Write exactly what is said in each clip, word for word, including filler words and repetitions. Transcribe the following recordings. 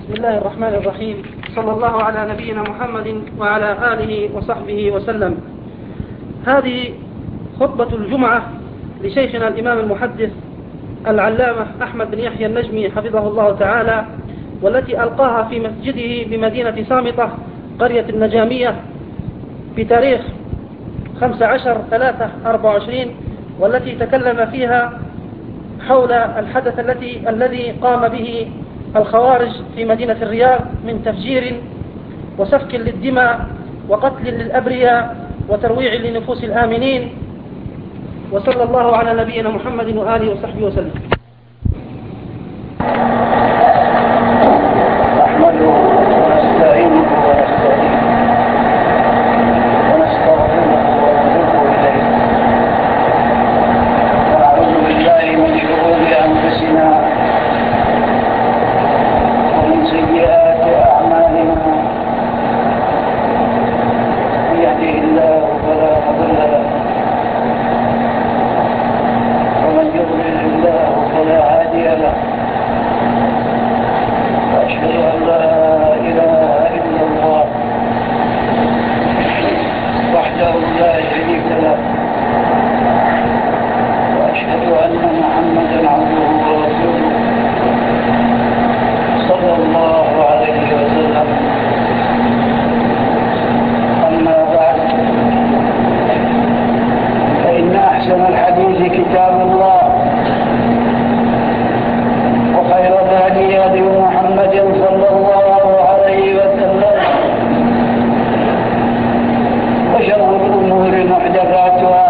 بسم الله الرحمن الرحيم. صلى الله على نبينا محمد وعلى آله وصحبه وسلم. هذه خطبة الجمعة لشيخنا الإمام المحدث العلامة أحمد بن يحيى النجمي حفظه الله تعالى، والتي ألقاها في مسجده بمدينة صامتة قرية النجامية بتاريخ خمسة عشر ثلاثة أربعة وعشرين، والتي تكلم فيها حول الحدث الذي الذي قام به الخوارج في مدينة الرياض من تفجير وسفك للدماء وقتل للأبرياء وترويع لنفوس الآمنين. وصلى الله على نبينا محمد وآله وصحبه وسلم. نحمده ونستعينه ونستهديه ونستغفره ونتوب إليه ونعوذ بالله من شرور أنفسنا ومن سيئات أعمالنا. من يهده الله فلا مضل له ومن يضلل الله فلا هادي له. وأشهد أن لا إله إلا الله وحده لا شريك له، وأشهد أن محمدا عبده ورسوله صلى الله عليه وسلم. أما بعد، فإن أحسن الحديث كتاب الله، وخير الهدي هدي محمد صلى الله عليه وسلم، وشر الأمور محدثاتها،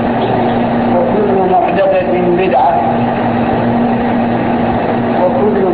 وكل محدثة بدعة، وكل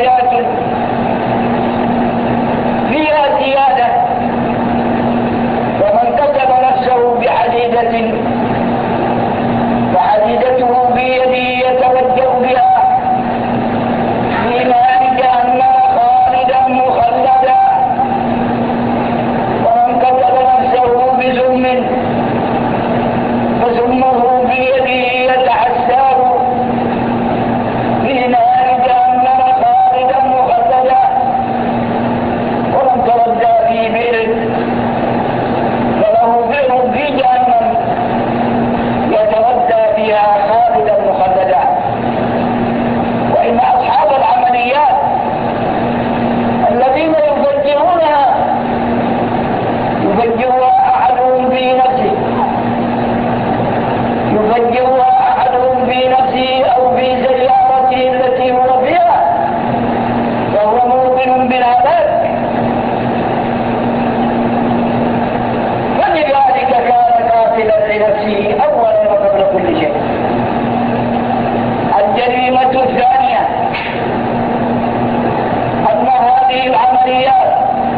آيات فيها زيادة، ومن كتب نفسه بحديدة فحديدته بيده يتوجه بها في نار جهنم خالدا مخلدا، ومن كتب نفسه بسم فسمه بيده يتحسر في نار جهنم خالدا مخلدا، ومن تردى في بئر فله بئر في جهنم يتردى فيها خالدا مخلدا. وإن أصحاب العمليات الذين يفجرونها يفجرها أحدهم في نفسه يفجرها أحدهم في نفسه أو في سيارته التي هو فيها فهو موقن بالهلاك، فلذلك كان قاتلا لنفسه أولا وقبل كل شيء. الجريمة الثانية أن هذه العمليات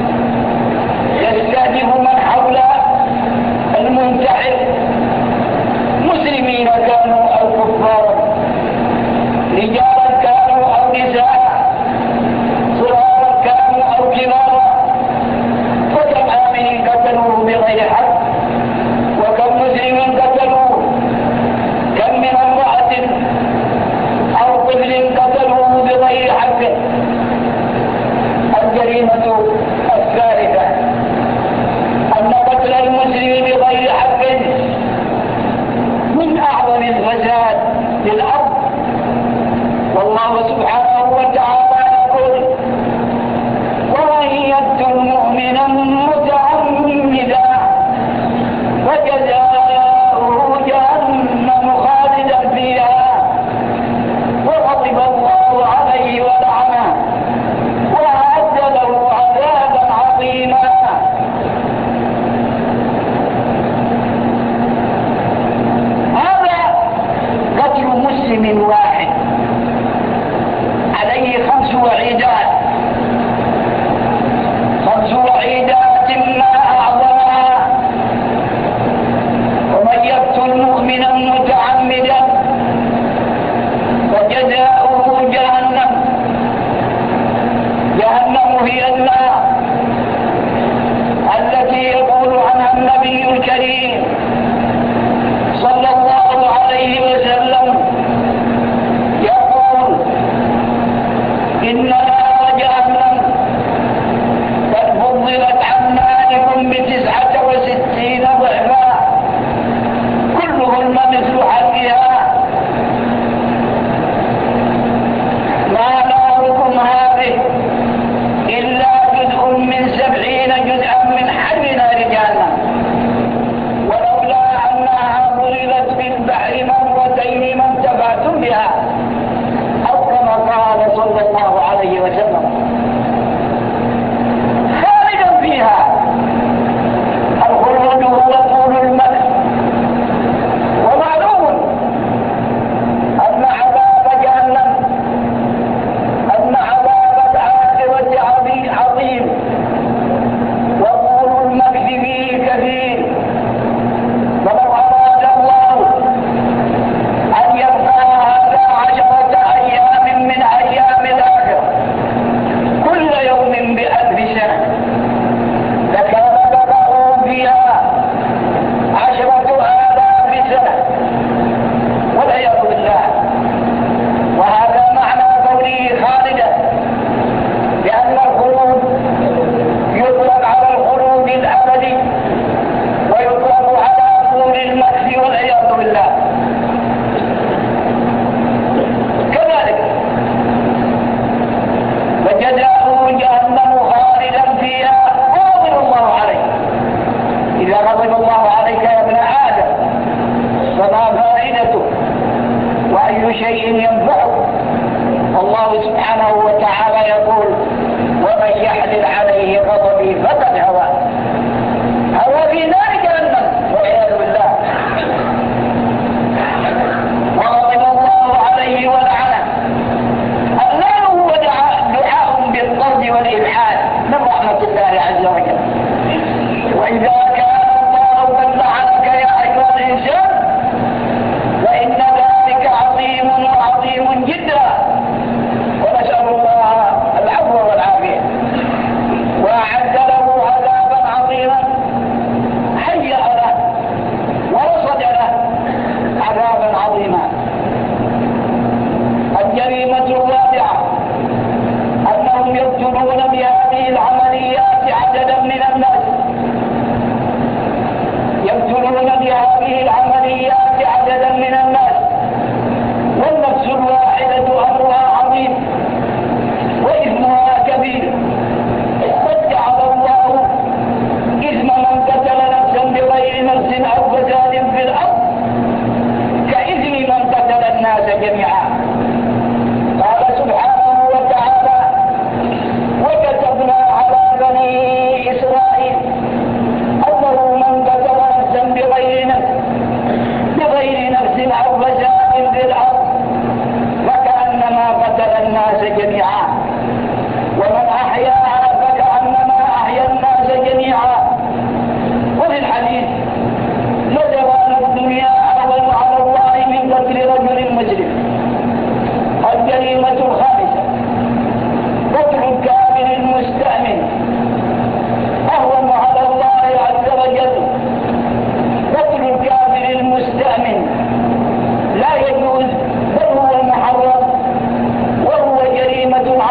يستهدف من حول المنتحر مسلمين كانوا أو كفارا، رجالا كانوا أو نساء، صغارا كانوا أو كبارا، وكم آمن قتلوه بغير حق، وكم مسلم قتلوه، كم من امرأة أو طفل قتلوه بغير حق. الجريمة الثالثة أن قتل المسلم بغير حق من أعظم الفساد للأرض، والله سبحانه وتعالى يقول: ومن يقتل مؤمنا متعمدا فجزاؤه جهنم خالدا فيها وغضب الله عليه ولعنه وأعد له عذابا عظيما. هذا قتل مسلم واحد عليه خمس وعيدات، خمس وعيدات ما أعظمها. ومن يقتل مؤمنا متعمدا فجزاؤه جهنم، جهنم هي النار التي يقول عنها النبي الكريم صلى الله عليه وسلم، يقول: إن نار جهنم قد فضلت عن ناركم بتسعة وستين ضعفا كلهن مثل حرها، ما ناركم هذه إلا جزء من سبعين جزءا من حر نار جهنم، ولولا أنها ضربت في البحر مرتين ما انتفعتم بها، أو كما قال صلى الله عليه وسلم: خالدا فيها. الخلود هو طول المدى، ومعلوم أن عذاب جهنم أن عذاب الآخرة عظيم، وطول المجد فيه كثير. فلو أراد الله أن يبقى هذا عشرة أيام من أيام الآخرة جميعا، ومن أحياها فكأنما أحيا الناس جميعا. وفي الحديث: لزوال الدنيا أهون على الله من قتل رجل مجرم. الجريمة الخامسة: قتل الكافر المستأمن أهون على الله عز وجل. قتل الكافر المستأمن لا يجوز، بل هو محرم، وهو جريمة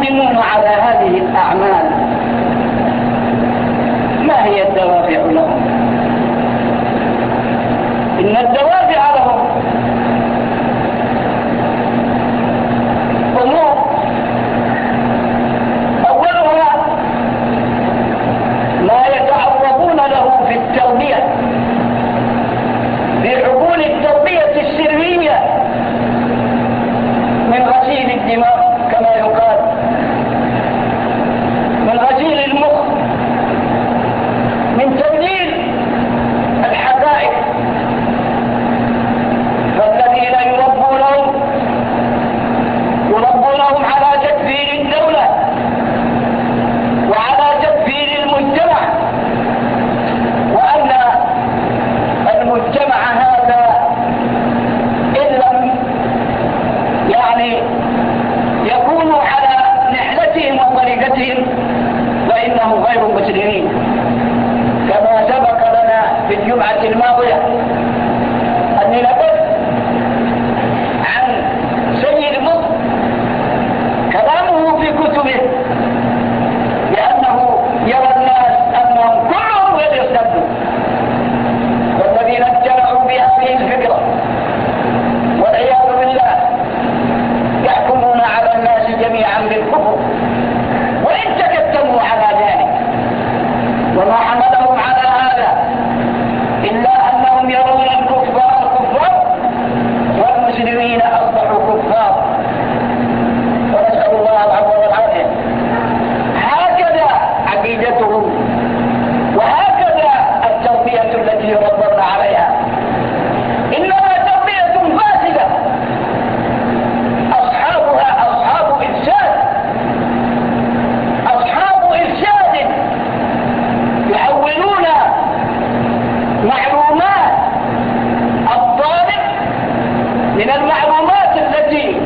يقدمون على هذه الأعمال ما هي الدوافع لهم؟ إن الدوافع لهم أمور، أولها ما يتعرضون له في التربية، في حقول التربية السرية من غسيل الدماغ كما يقال، من غسيل المخ، من تبديل الحقائق. فالذين يربونهم يربونهم على تكفير الدولة وعلى تكفير المجتمع، وأن المجتمع هذا إن لم يعني يكونوا على نحلتهم وطريقتهم فإنهم غير مسلمين، كما سبق لنا في الجمعة الماضية أني نقل عن سيد مصر كلامه في كتبه لأنه يرى الناس أنهم كلهم غير يرتدوا، والذين اجتمعوا بهذه الفكرة والعياذ بالله يحكمون على الناس جميعا بالكفر، وإن تكتموا على ذلك. وما حملهم على هذا إلا أنهم يرون الكفار كفار والمسلمين أصبحوا كفار، ونسأل الله العفو والعافية. هكذا عقيدتهم وهكذا التربية التي يربون عليها، إنما تربية فاسدة أصحابها أصحاب إفساد، أصحاب إفساد يحولون معلومات الطالب من المعلومات التي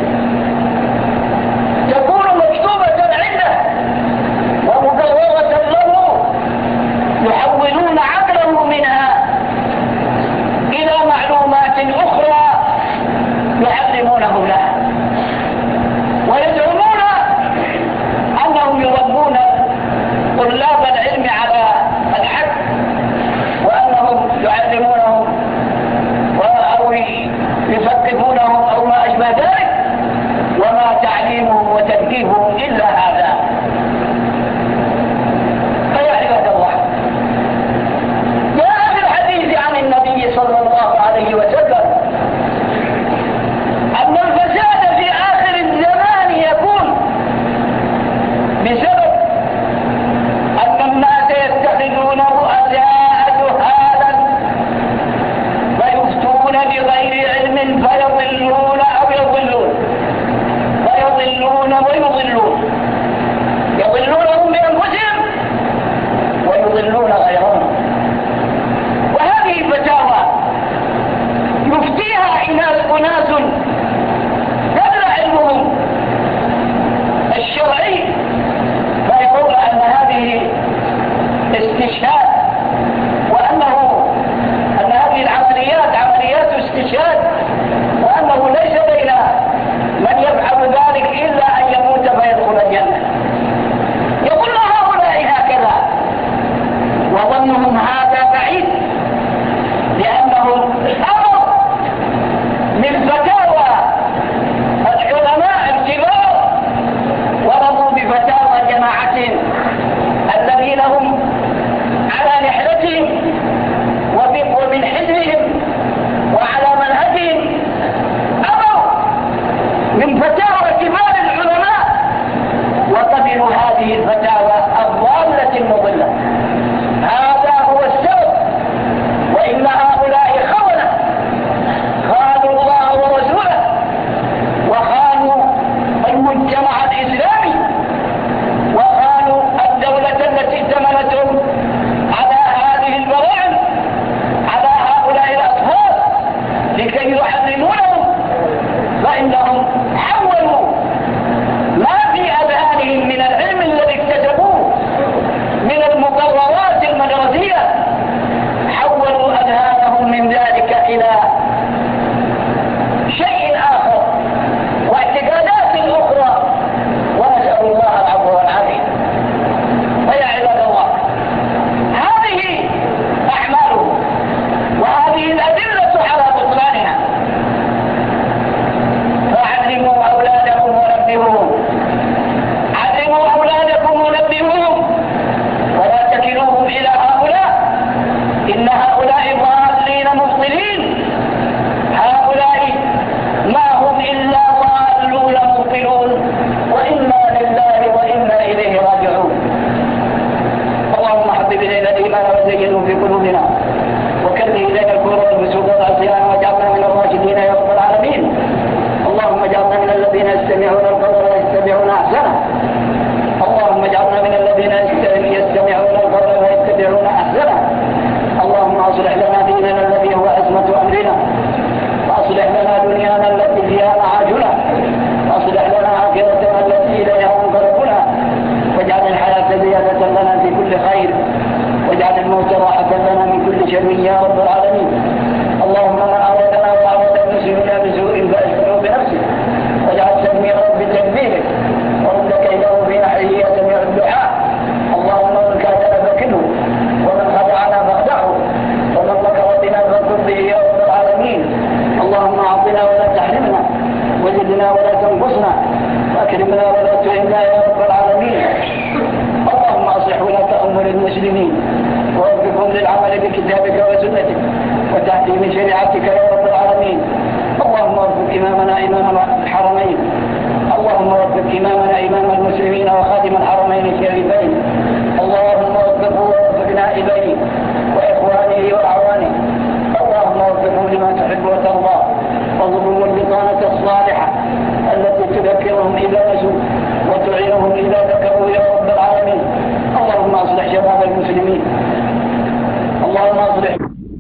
تكون مكتوبة عنده ومقررة له، يحولون عقله منها إلى معلومات أخرى يعلمونه لها، ويزعمون أنهم يربون طلاب العلم على الحق، وأنهم يعلمونهم أو يثقفونهم أو ما أشبه ذلك، وما تعليمهم وتثقيفهم إلا هذا. فيا عباد الله، جاء في الحديث عن النبي صلى الله عليه وسلم أن الفساد في آخر الزمان يكون بسبب أن الناس يتخذون رؤساء جهالا فيفتون بغير علم فيضلون أو يضلون فيضلون ويضلون يستمعون القول ويتبعون أحسنه. اللهم اجعلنا من الذين يستمعون القول ويتبعون أحسنه. اللهم أصلح لنا ديننا الذي هو عصمة أمرنا، وأصلح لنا دنيانا التي فيها معاشنا، وأصلح لنا آخرتنا التي إليها منقلبنا، واجعل الحياة زيادة لنا في كل خير، واجعل الموت راحة لنا من كل شر يا رب العالمين. اللهم من أرادنا وأراد المسلمين بسوء فأشغله بنفسه، واجعل تدميره بتدميره، ورد كيده في نحره يا سميع الدعاء. اللهم من كادنا فكله، ومن خدعنا فاخدعه، ومن مكر بنا فاكر به يا رب العالمين. اللهم أعطنا ولا تحرمنا، وزدنا ولا تنقصنا، وأكرمنا ولا تهنا يا رب العالمين. اللهم أصلح ولاة أمور المسلمين، ووفقهم للعمل بكتابك وسنتك وتحكيم شريعتك يا رب العالمين. اللهم وفق إمامنا إمام الحرمين، اللهم وفق إمامنا إمام المسلمين وخادم الحرمين الشريفين. اللهم وفقه ووفق نائبيه وإخوانه وأعوانه. اللهم وفقهم لما تحب وترضى، وارزقهم البطانة الصالحة التي تذكرهم إذا نسوا وتعينهم إذا ذكروا يا رب العالمين. اللهم أصلح شباب المسلمين، اللهم أصلح.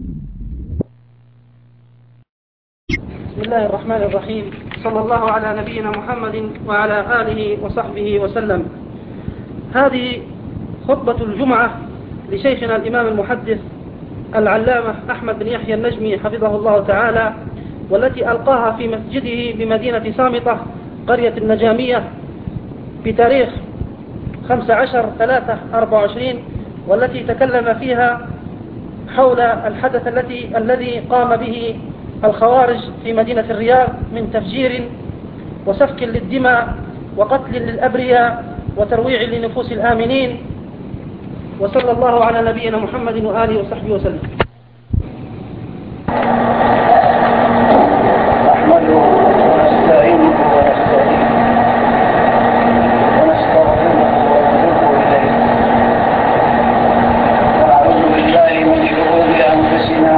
بسم الله الرحمن الرحيم. صلى الله على نبينا محمد وعلى آله وصحبه وسلم. هذه خطبة الجمعة لشيخنا الإمام المحدث العلامة أحمد بن يحيى النجمي حفظه الله تعالى، والتي ألقاها في مسجده بمدينة سامطة قرية النجامية بتاريخ خمسة عشر ثلاثة أربعة وعشرين، والتي تكلم فيها حول الحدث الذي الذي قام به الخوارج في مدينة الرياض من تفجير وسفك للدماء وقتل للأبرياء وترويع لنفوس الآمنين. وصلى الله على نبينا محمد وآله وصحبه وسلم. نحمده ونستعينه ونستهديه ونستغفره ونتوب إليه، ونعوذ بالله من شرور أنفسنا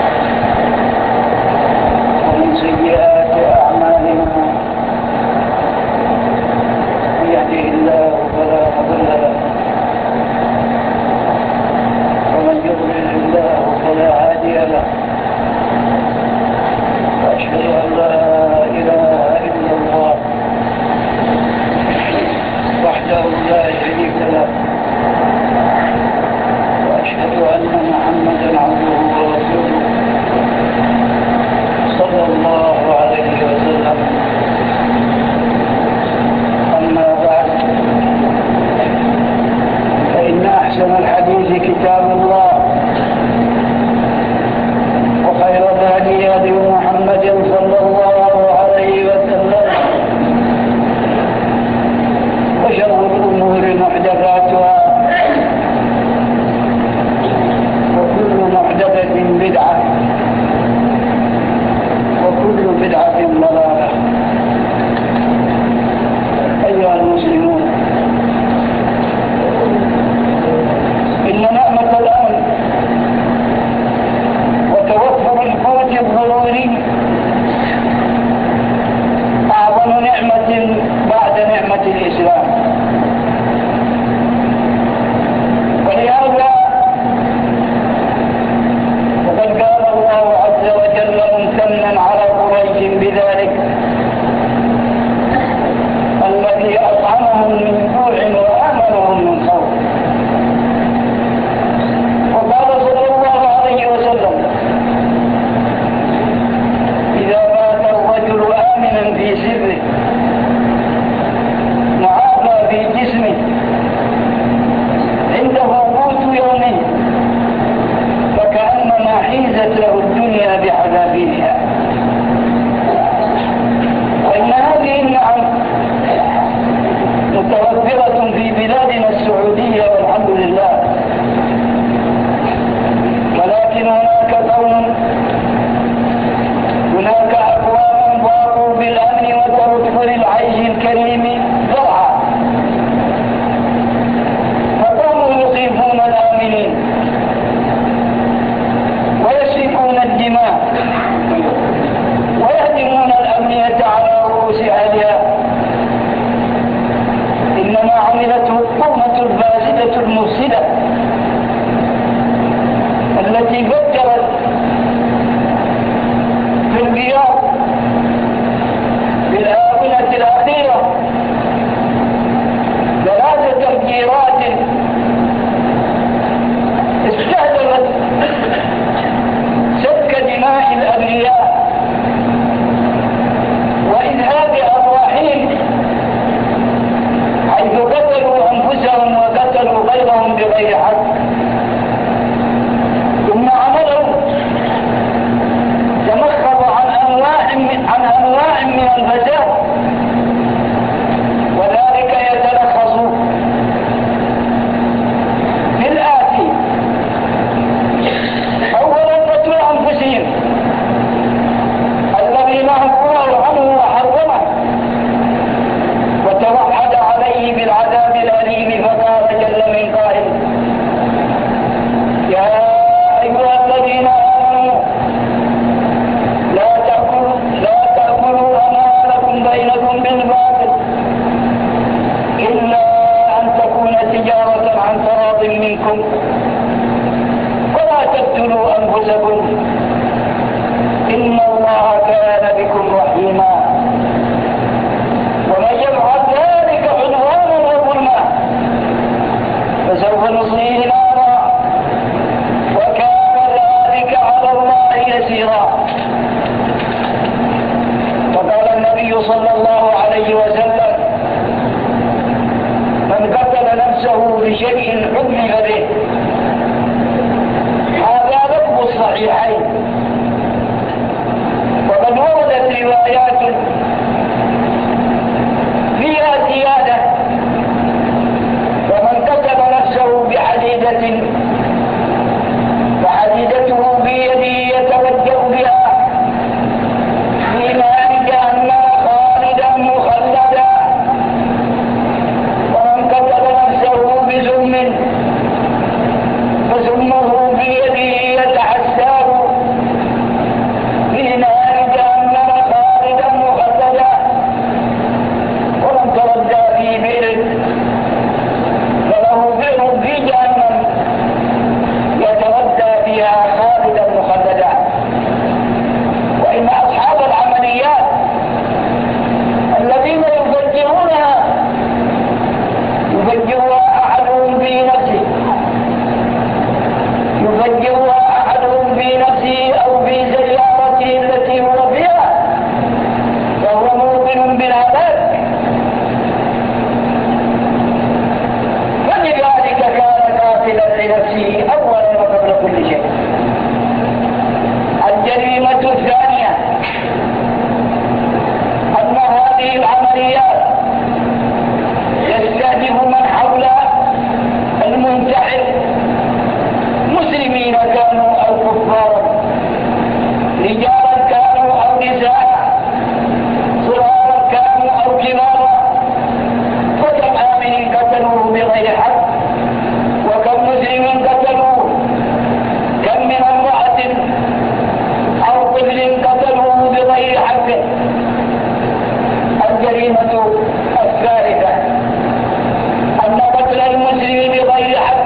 ومن سيئات أعمالنا. من يهده الله فلا مضل له، ومن يضلل الله فلا هادي له. وأشهد أن لا إله إلا الله وحده لا شريك له، وأشهد أن محمدا عبده ورسوله صلى الله عليه وسلم. أما بعد، فإن أحسن الحديث كتاب الله، وخير الهدي هدي محمد صلى الله عليه وسلم، وشر الأمور محدثاتها، وكل محدثة بدعة، وكل بدعة ضلالة. أيها المسلمون، إن نعمة الأمن وتوفر القوت الضروري أعظم نعمة بعد نعمة الإسلام. ولهذا وقد قال الله عز وجل ممتنا على قريش بذلك: الذي أطعمهم من جوع وآمنهم من خوف. وقال صلى الله عليه وسلم: إذا مات الرجل آمنا في سره معافى نوع من الفساد، وذلك يتلخص في الآتي: أولا قتل أنفسهم الذي نهى الله عنه وحرمه وتوعد عليه بالعذاب الأليم، فقال جل من قائل: يا أيها الذين آمنوا لا تأكلوا لا تأكلوا أموالكم بينكم بالباطل إلا أن تكون تجارة عن تراض منكم ولا تقتلوا أنفسكم إن الله كان بكم رحيما. ومن يفعل ذلك عدوانا وظلما فسوف نصليه نارا وكان ذلك على الله يسيرا. وقال النبي صلى الله عليه وسلم: من قتل نفسه بشيء عذب به. هذا لفظ الصحيحين. وقد وردت روايات فيها زيادة: ومن قتل نفسه بحديدة وحديدته بيده يتوجه بها في نار جهنم خالدا مخلدا. ومن قتل نفسه بسم فسمه بيده يتحساب في نار جهنم خالدا مخلدا. ومن تردى في بئر فله بئر في جهنم يتردى فيها خالدا مخلدا. وإن أصحاب العمليات الذين يفجرونها يفجرها أحدهم في نفسه يفجرها أحدهم في نفسه أو في سيارته التي هو فيها وهو موقن بالعذاب، فلذلك كان قاتلا لنفسه أولا وقبل كل شيء. الجريمة الثانية أن هذه العمليات يستهدف من حول المنتحر مسلمين كانوا أو كفارا، رجالا كانوا أو نساء، صغارا كانوا أو كبارا. وكم آمن قتلوه بغير حق، وكم مسلم قتلوه، كم من امرأة أو طفل قتلوه بغير حق. الجريمة الثالثة أن قتل المسلم بغير حق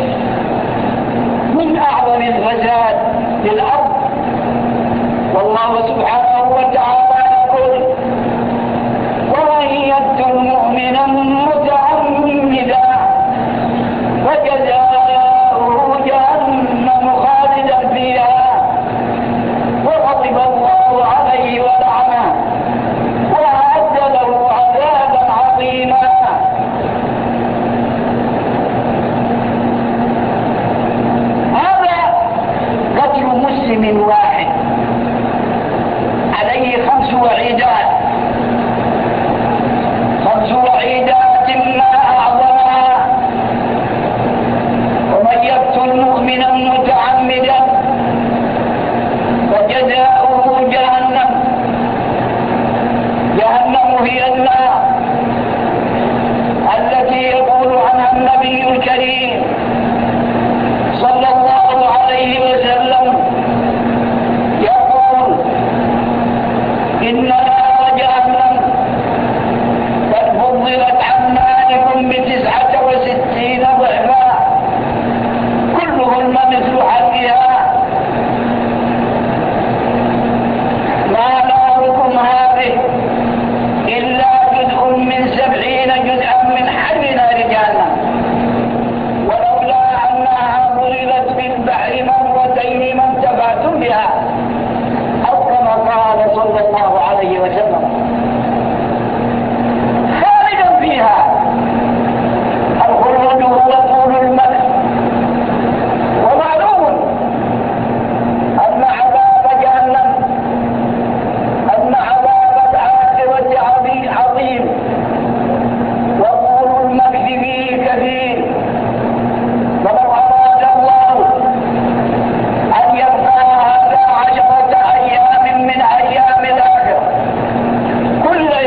من أعظم الفساد للأرض. والله سبحانه وتعالى يقول: ومن يقتل مؤمنا متعمدا فجزاؤه جهنم خالدا فيها وغضب الله عليه ولعنه وأعد له عذابا عظيما. هذا قتل مسلم واحد عليه خمس وعيدات، خمس وعيدات ما أعظمها. ومن يقتل مؤمنا متعمدا فجزاؤه جهنم. جهنم هي النار التي يقول عنها النبي الكريم صلى الله عليه وسلم، يقول: إن نار جهنم قد فضلت عن ناركم بتسعة وستين ضعفا كلهن مثل حرها. ما ناركم هذه إلا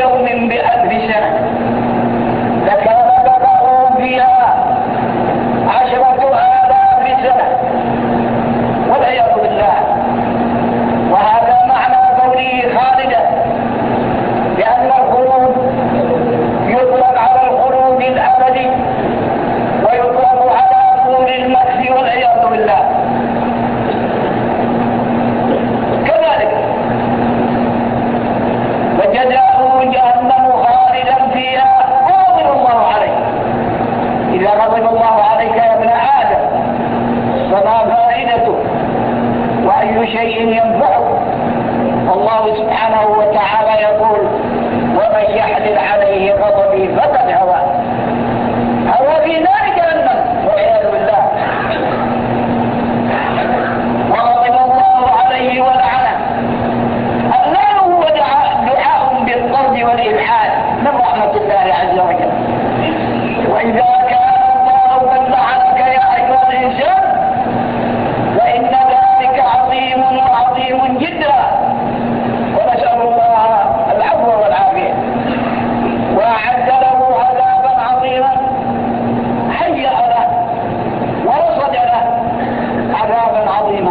يوم بألف سنة لكان بقاؤهم فيها عشرة آلاف سنة والعياذ بالله. وهذا معنى قوله خالدا، لأن الخلود يطلق على الخلود الأبدي ويطلق على طول المكث والعياذ بالله. كذلك وجزاؤه جهنم خالدا فيها غضب الله عليه. إذا غضب الله عليك يا ابن آدم فما فائدته وأي شيء ينفعك؟ الله سبحانه وتعالى يقول ومن يحلل عليه غضبي فقد هوى هوى في نار جهنم والعياذ بالله. وغضب الله عليه ولعنه. اللعن هو دعاء بالطرد والإلحاد من رحمة الله عز وجل. وإذا كان الله قد لعنك يا أيها الإنسان فإن ذلك عظيم وعظيم جدا، ونسأل الله العفو والعافية. وأعد له عذابا عظيما هيأ له ورصد له عذابا عظيما.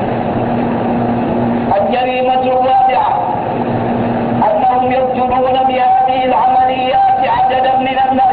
الجريمة الرابعة أنهم يقتلون بهذه العمليات عددا من الناس،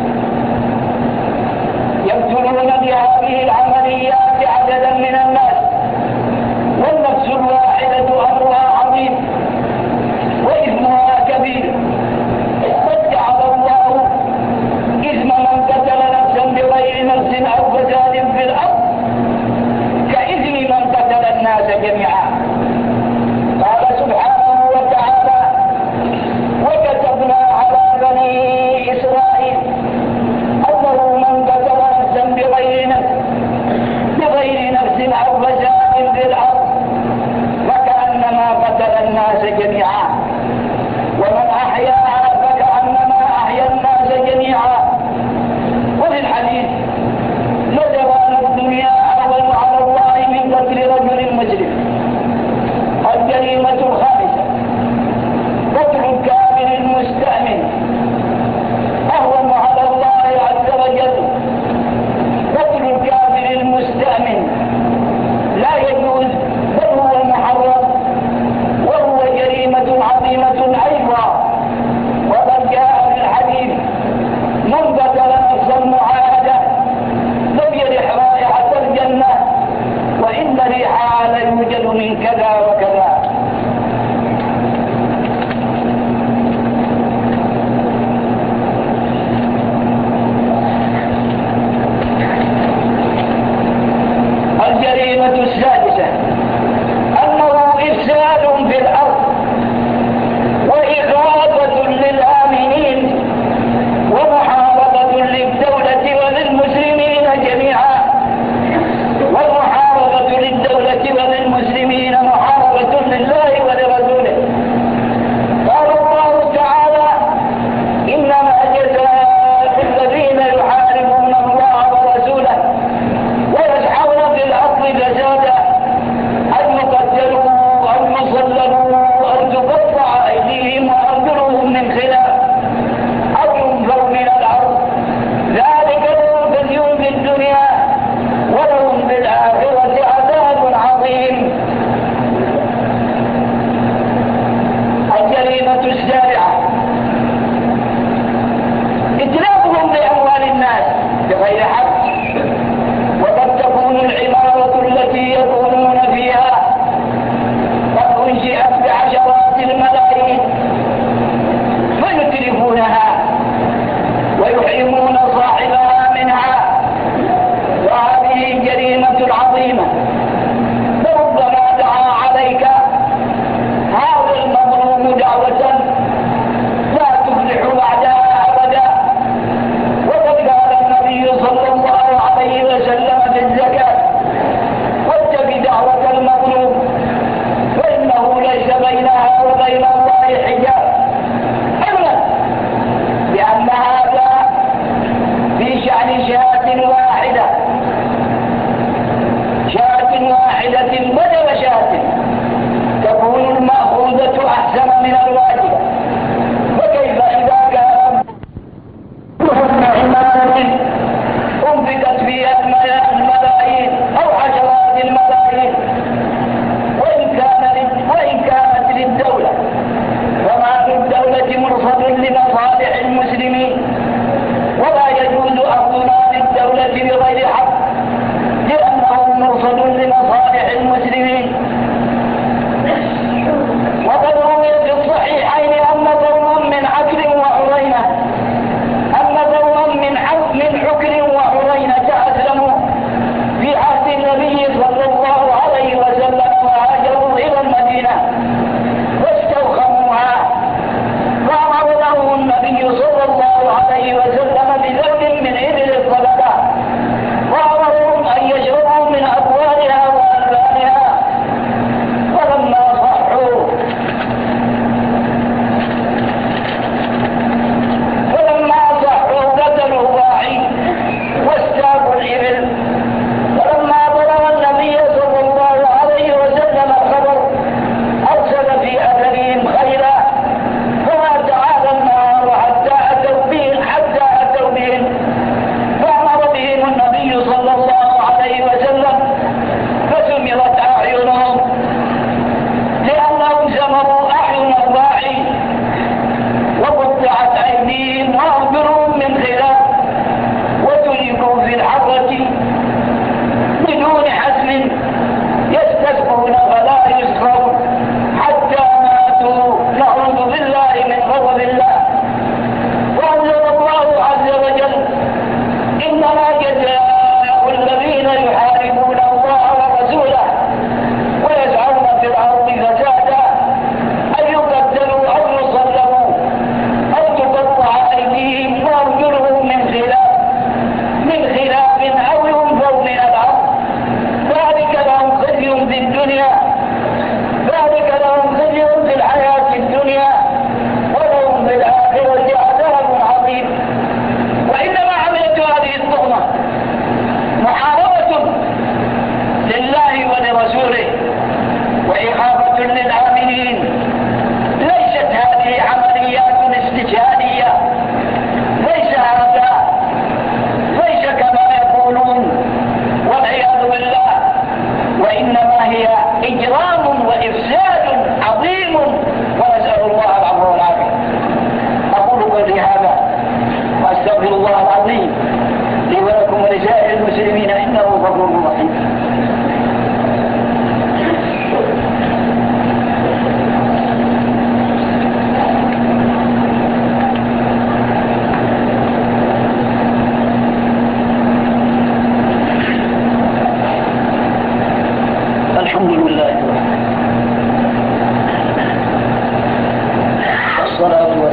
يقتلون بهذه العمليات عددا من الناس، والنفس الواحدة أمرها عظيم وإثمها كبير. قد جعل الله إثم من قتل نفسا بغير نفس أو فساد في الأرض كإثم من قتل الناس جميعا. قال سبحانه وتعالى وكتبنا على بني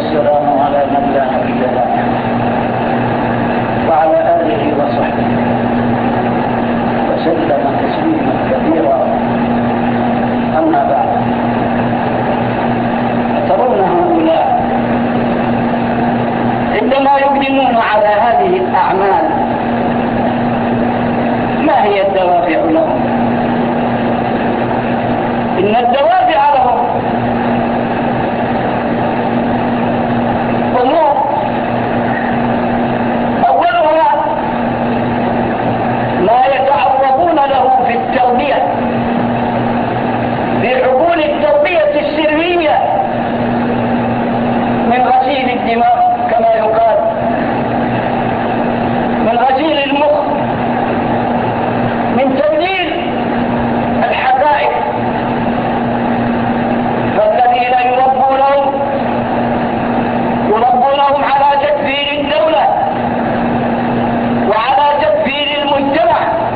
والسلام على من لا نبي له وعلى آله وصحبه وسلم تسليما كثيرا. أما بعد، ترون هؤلاء عندما يقدمون على هذه الأعمال ما هي الدوافع لهم؟ إن الدوافع لهم أمور، أولها ما يتعرضون له في التربية، في عقول التربية السرية من غسيل الدماغ كما يقال، من غسيل المخ، من تبديل الحقائق. فالذين يربونهم يربونهم على تكفير الدولة وعلى تكفير المجتمع،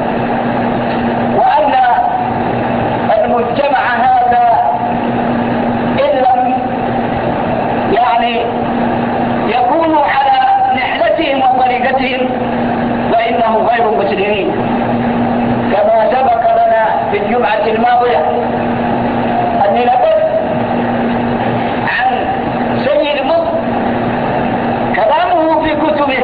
وأن المجتمع هذا إن لم يعني يكونوا على نحلتهم وطريقتهم فإنهم غير مسلمين، كما سبق لنا في الجمعة الماضية أني نقلت عن سيد مصر كلامه في كتبه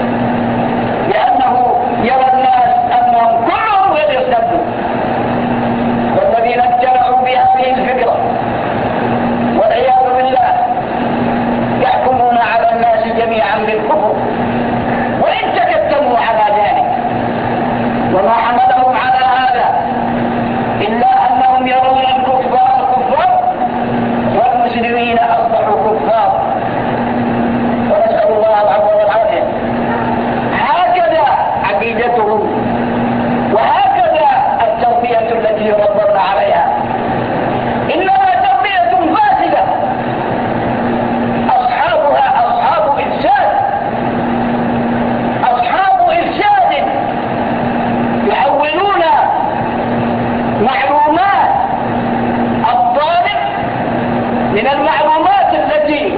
لأنه يرى الناس أنهم كلهم غير يصدقون، والذين اتبعوا بهذه الفكرة والعياذ بالله يحكمون على الناس جميعا بالكفر، وإن تكتموا على ذلك. وما حملهم على هذا إلا أنهم يرون الكفار كفار والمسلمين أصبحوا كفار، ونسأل الله العفو والعافية. هكذا عقيدتهم وهكذا التربية التي يربون عليها، إنها تربية فاسدة أصحابها أصحاب إفساد، أصحاب إفساد يحولون معلومات الطالب من المعلومات التي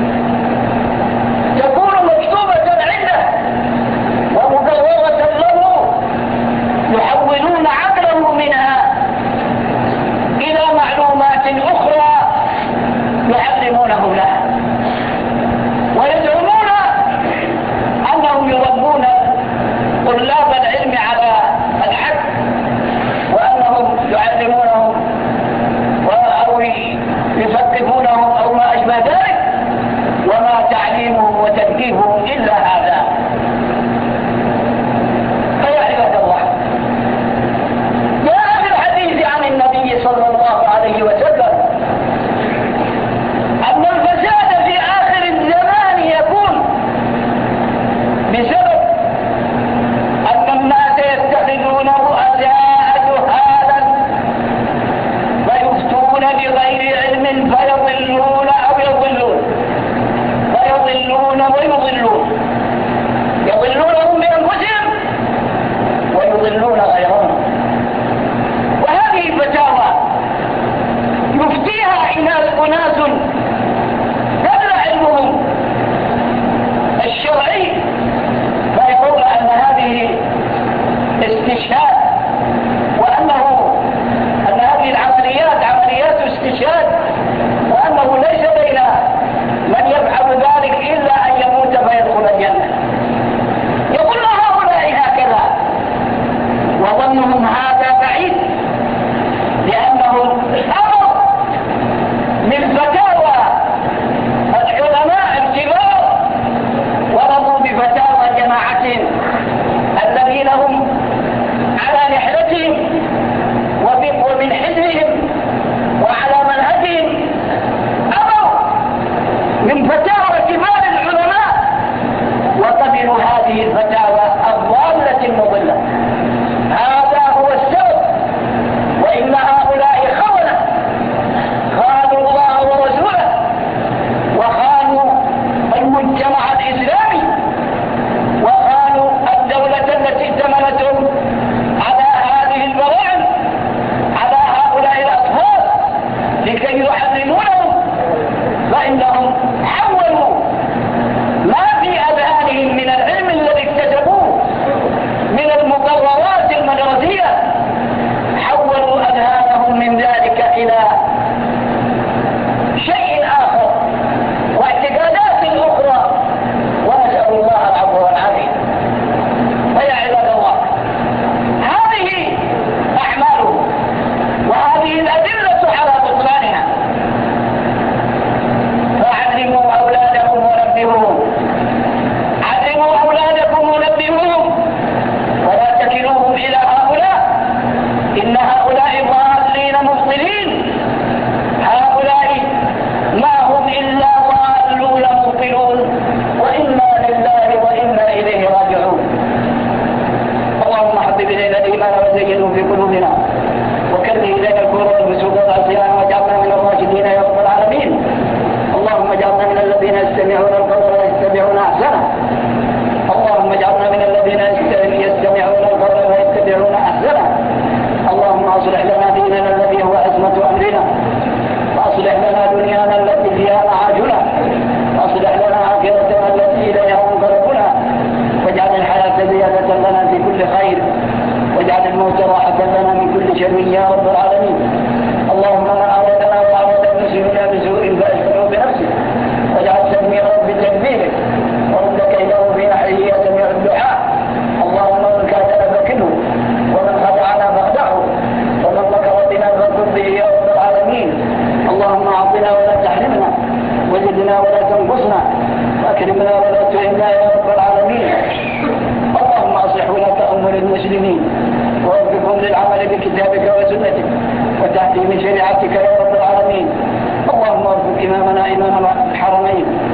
تكون مكتوبة عنده ومدورة له، يحولون عقله منها إلى معلومات أخرى يعلمونه لها، ويزعمون أنهم يربون طلاب العلم على الحق، وأنهم يعلمونهم أو يثقفونهم أو ما أشبه ذلك، وما تعليمهم وتثقيفهم إلا هذا. فيا عباد الله، جاء في الحديث عن النبي صلى الله عليه وسلم أن الفساد في آخر الزمان يكون بسبب أن الناس يتخذون رؤساء جهالا ويفتون بغير علم فيضلون أو يضلون فيضلون ويضلون، يضلونهم بأنفسهم ويضلون غيرهم. وهذه الفتاوى يفتيها أناس قدر علمهم الشرعي، فيقول أن هذه استشهاد، وأنه أن هذه العمليات عمليات استشهاد، وأنه ليس بين من يفعل ذلك إلا أن يموت فيدخل الجنة. يقول هؤلاء هكذا، وظنهم هذا بعيد، لأنهم أمر من فتاوى العلماء الكبار ورضوا بفتاوى جماعتهم الذين هم على نحلتهم ومن حزبهم وعلى منهجهم، أمر من فتاوى كبار العلماء وقبلوا هذه الفتاوى الضالة المضلة. هذا هو السبب، وإن هؤلاء خونة خانوا الله ورسوله وخانوا المجتمع الإسلامي وخانوا الدولة التي ائتمنتهم على هذه البراعم، على هؤلاء الأطفال لكي يحرمونهم، فإنهم حولوا يستمعون القول ويتبعون أحسنه. اللهم اجعلنا من الذين يستمعون القول ويتبعون أحسنه. اللهم أصلح لنا ديننا الذي هو عصمة أمرنا، وأصلح لنا دنيانا التي فيها معاشنا، وأصلح لنا آخرتنا التي إليها منقلبنا، واجعل الحياة زيادة لنا في كل خير، واجعل الموت راحة لنا من كل شر يا رب العالمين. اللهم من أرادنا وأراد المسلمين بسوء فأشغله بنفسه، واجعل تدميره بتدبيره، ورد كيده في نحره يا سميع الدعاء. اللهم من كادنا فكله، ومن خدعنا فاخدعه، ومن مكر بنا فاكر به يا رب العالمين. اللهم أعطنا ولا تحرمنا، وزدنا ولا تنقصنا، واكرمنا ولا تهنا يا رب العالمين. اللهم أصلح ولاة أمور المسلمين، ووفقهم للعمل بكتابك وسنتك وتحكيم شريعتك يا رب العالمين. اللهم ارزق إمامنا إمام الحرمين